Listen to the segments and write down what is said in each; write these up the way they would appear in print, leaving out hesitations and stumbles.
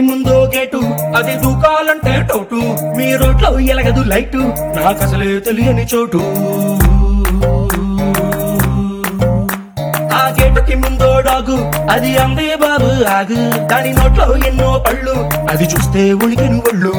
ముందో గేటు అది దూకాలంటే టౌటు మీ రోడ్లో ఎలగదు లైటు నాకసలే తెలియని చోటు ఆ గేటుకి ముందో డాగు అది అందే బాబు ఆగు దాని నోట్లో ఎన్నో పళ్ళు అది చూస్తే ఉలికిన ఒళ్ళు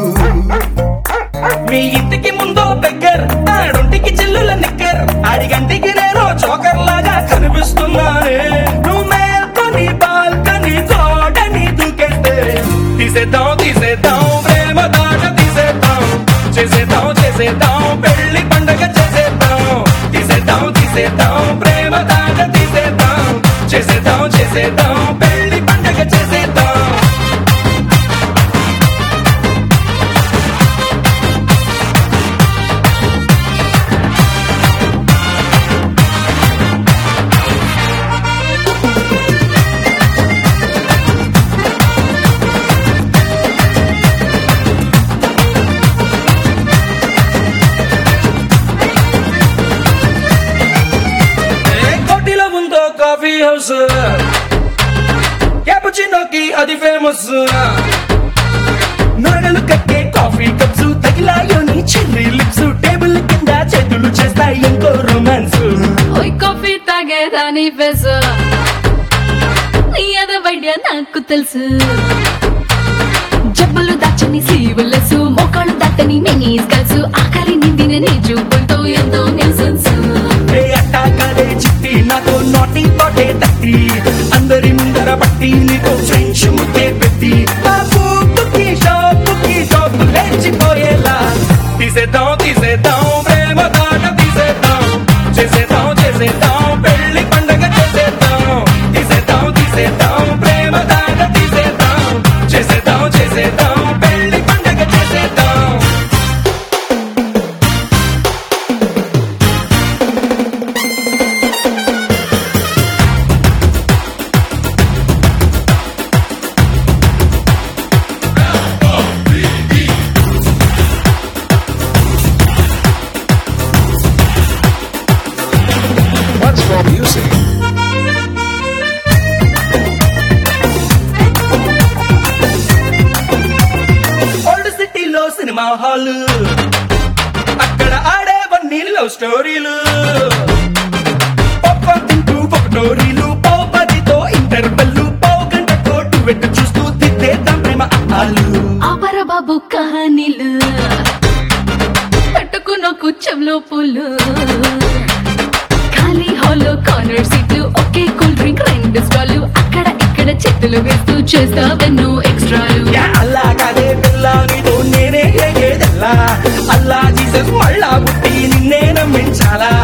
మీ ఇంటికి ముందో బెగ్గర్ ఆడొంటికి చిల్లుల నిక్కర్ ఆడిగంటికి నేను చోకర్ లాగా కనిపిస్తున్నానే నువ్వు మేల్కొని బాల్కని తోటని దూకేస్తే తీసేద్దాం తీసేద్దాం ప్రేమ దాట తీసేద్దాం చేసేద్దాం చేసేద్దాం పెళ్లి పండగ చేసేద్దాం తీసేద్దాం తీసేద్దాం ప్రేమ దాట తీసేద్దాం చేసేద్దాం చేసేద్దాం పెళ్లి పండగ చేసేద్దాం కాఫీ హౌస్ క్యాపుచినోకి అది ఫేమస్ నగలు కట్టే కాఫీ కప్స్ తగిలాయోని చెర్రీ లిప్స్ టేబుల్ కింద చేతులు చేస్తాయి ఇంకో రొమాన్స్ ఓయ్ కాఫీ తాగేదాని ఫేస్ నీ అద వైద్య నాకు తెలుసు జబ్బులు దాచని సీవులసు మోకాళ్ళు దాటని మినీస్ కల్సు ఆకలి నిందిన నీ చూపులతో ఎంతో నిల్సన్స్ అట్టాకాలే చిట్టి నాతో నోటి తోటే తట్టి అందరి ముందర పట్టి నీతో ఫ్రెంచ్ ముద్దే పెట్టి షాపుకి షాపు లేచిపోయేలా తీసేద్దాం తీసేద్దాం ప్రేమ దాట తీసేద్దాం చేసేద్దాం చేసేద్దాం పెళ్లి పండగ చేసేద్దాం తీసేద్దాం తీసేద్దాం ప్రేమ దాట తీసేద్దాం చేసేద్దాం చేసేద్దాం పెళ్లి పండగ చేసేద్దాం What's for music? ఓల్డ్ సిటీలో సినిమా హాల్ అక్కడ ఆడేవన్నీ లవ్ స్టోరీలు పాప్కార్న్ తింటూ పొగటోరీలు పావు పదితో ఇంటర్వెల్లు పావు గంట కోటు వెట్టు చూస్తూ తిట్టేద్దాం ప్రేమ అమ్మాలు ఆపర బాబు కహానీలు పట్టుకున్న కుచ్చంలో పూలు ఖాళీ హాల్లో కార్నర్ సీట్లు ఒకే కూల్ డ్రింక్ రెండు స్టాలు అక్కడ ఇక్కడ చేతులు వేస్తూ చేస్తావెన్నో ఎక్స్ట్రాలు యా అల్లా కాదే పిల్ల నీతో నేనే ఏదెల్లా అల్లా జీసస్ మళ్ళా పుట్టి నిన్నే నమ్మించాలా